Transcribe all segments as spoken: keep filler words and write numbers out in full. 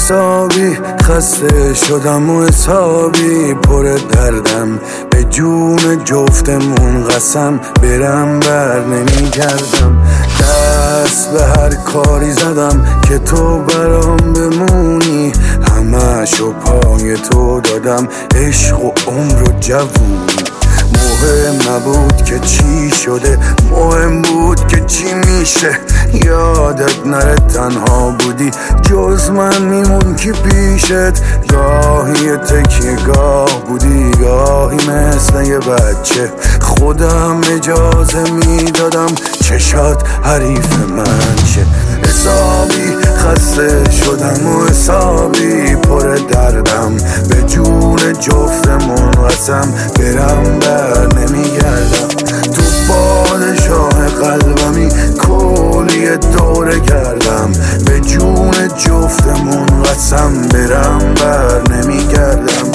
حسابی خسته شدم و حسابی پر دردم، به جون جفتمون قسم برم بر نمیگردم. دست به هر کاری زدم که تو برام بمونی، همه‌شو پای تو دادم، عشق و عمر و جوونی. مهم نبود که چی شده، مهم بود که چی میشه. یادت نره تنها بودی، جز من میمون کی پیشت. گاهی تکیه گاه بودی، گاهی مثل یه بچه. خودم اجازه میدادم چشات حریف من شه. حسابی خسته شدم و حسابی پر دردم، به جون جفتمون قسم برم بر نمیگردم. تو پادشاه قلبمی کلی دوره کردم، به جون جفتمون قسم برم بر نمیگردم.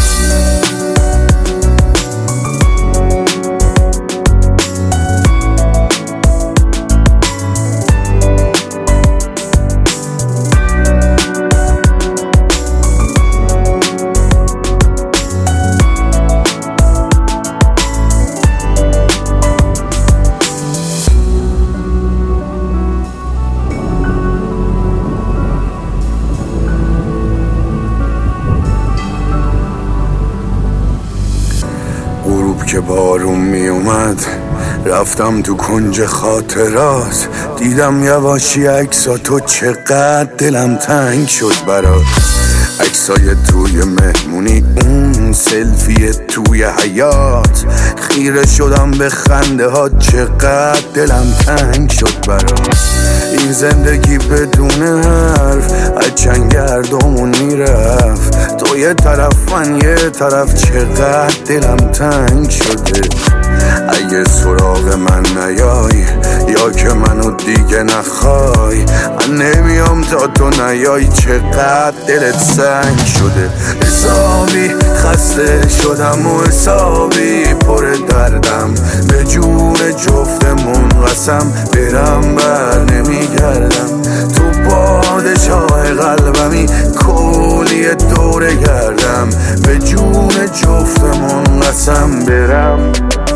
غروب که بارون می اومد رفتم تو کنج خاطرات، دیدم یواشی عکسا تو، چقدر دلم تنگ شد برات. عکسای توی مهمونی، اون سلفی توی حیات، خیره شدم به خنده ها، چقدر دلم تنگ شد برات. این زندگی بدون حرف از چنگ گردمون میرفت، تو یه طرف من یه طرف، چقدر دلم تنگ شده. اگه سراغ من نیای یا که منو دیگه نخوای، من نمیام تا تو نیای، چقدر دلت سنگ شده. حسابی خسته شدم و حسابی پر دردم، به جون جفتمون قسم برم بر نمیگردم. تو پادشاه قلبمی کلی دوره گردم، به جون جفتمون قسم برم.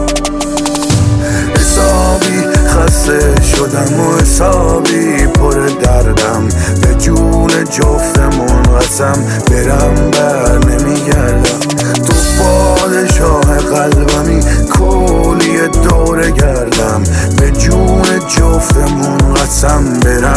حسابی خسته شدم و حسابی پر دردم، به جون جفتمون قسم برم بر نمیگردم. تو پادشاه قلبمی کلی دوره گردم، به جون جفتمون قسم برم.